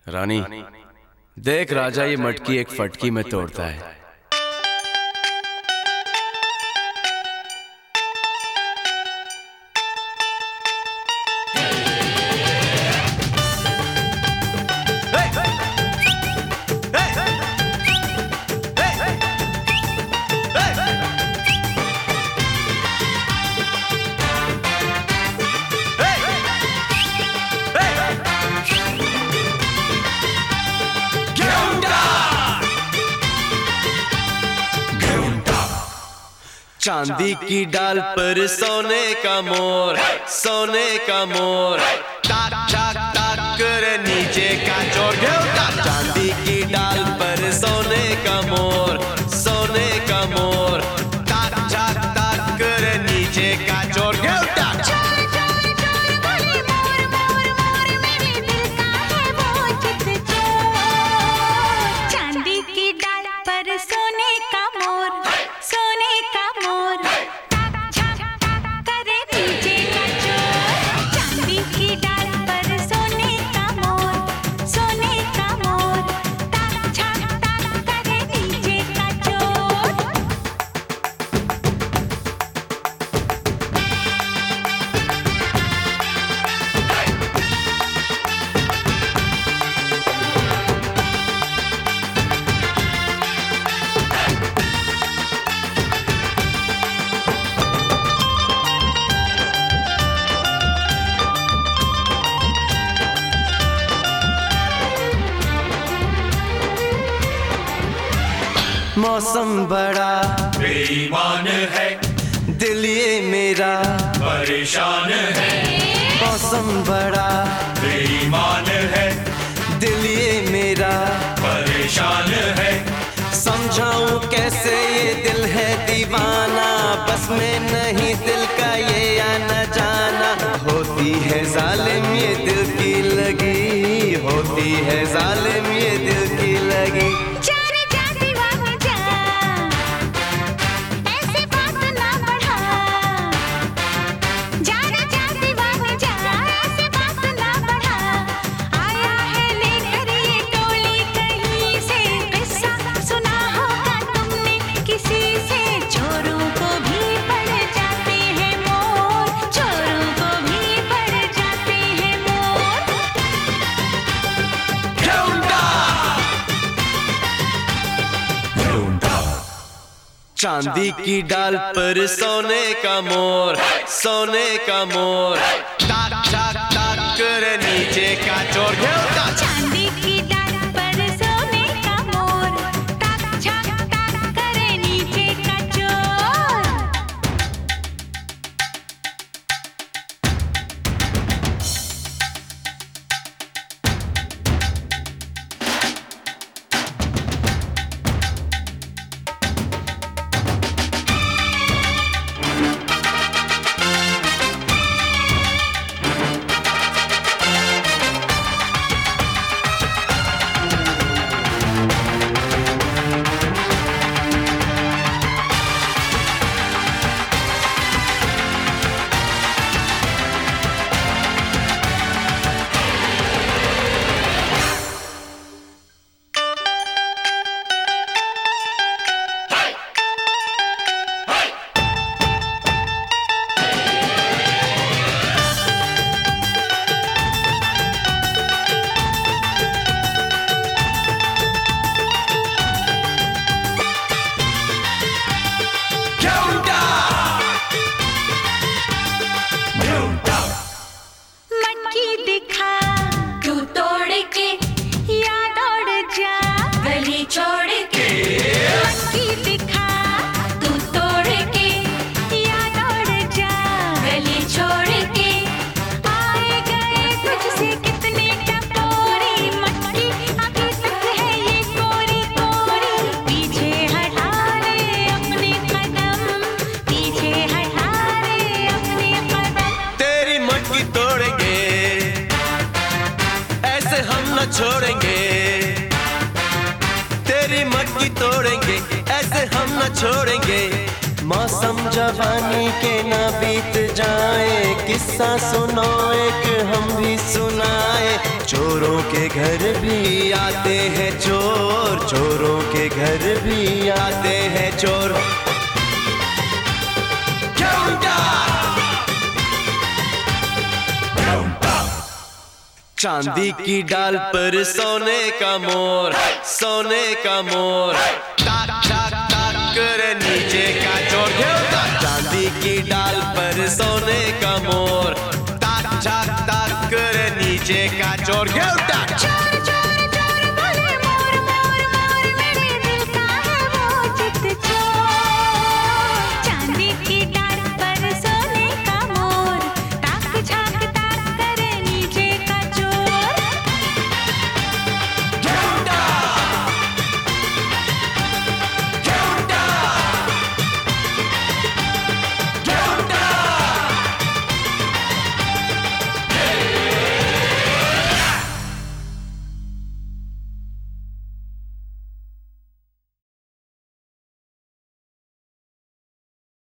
रानी, देख राजा ये मटकी एक फटकी में तोड़ता है। चांदी की डाल पर सोने का मोर, सोने का मोर, टाक टाक टाक करे नीचे का चोर। चांदी की डाल पर सोने का मोर, सोने का मोर, टाक टाक टाक करे नीचे का चोर। चांदी की डाल पर सोने का मोर, सोने का मोर, टाक टाक टाक करे नीचे का चोर। चांदी की डाल पर सोने का मोर, सोने का मोर, टाक टाक टाक करे नीचे का चोर। मौसम बड़ा बेईमान है, दिल ये मेरा परेशान है। मौसम बड़ा बेईमान है, दिल ये मेरा परेशान है। समझाऊं कैसे ये दिल है दीवाना, बस में नहीं दिल का ये आना जाना। होती है जालिम ये दिल की लगी, होती है जालिम ये दिल की लगी। चांदी की डाल पर सोने का मोर, सोने का मोर, टाक टाक टाक करे नीचे का चोर। चांदी की डाल पर सोने का मोर, टाक टाक टाक करे नीचे का चोर। छोड़ेंगे, तेरी मटकी तोड़ेंगे, ऐसे हम न छोड़ेंगे। मौसम जवानी के न बीत जाए, किस्सा सुनो एक हम भी सुनाए। चोरों के घर भी आते हैं चोर, चोरों के घर भी आते हैं चोर। चांदी की डाल पर सोने का मोर, सोने का मोर, टाक टाक टाक करे नीचे का चोर। चांदी की डाल पर सोने का मोर, टाक टाक टाक करे नीचे का चोर।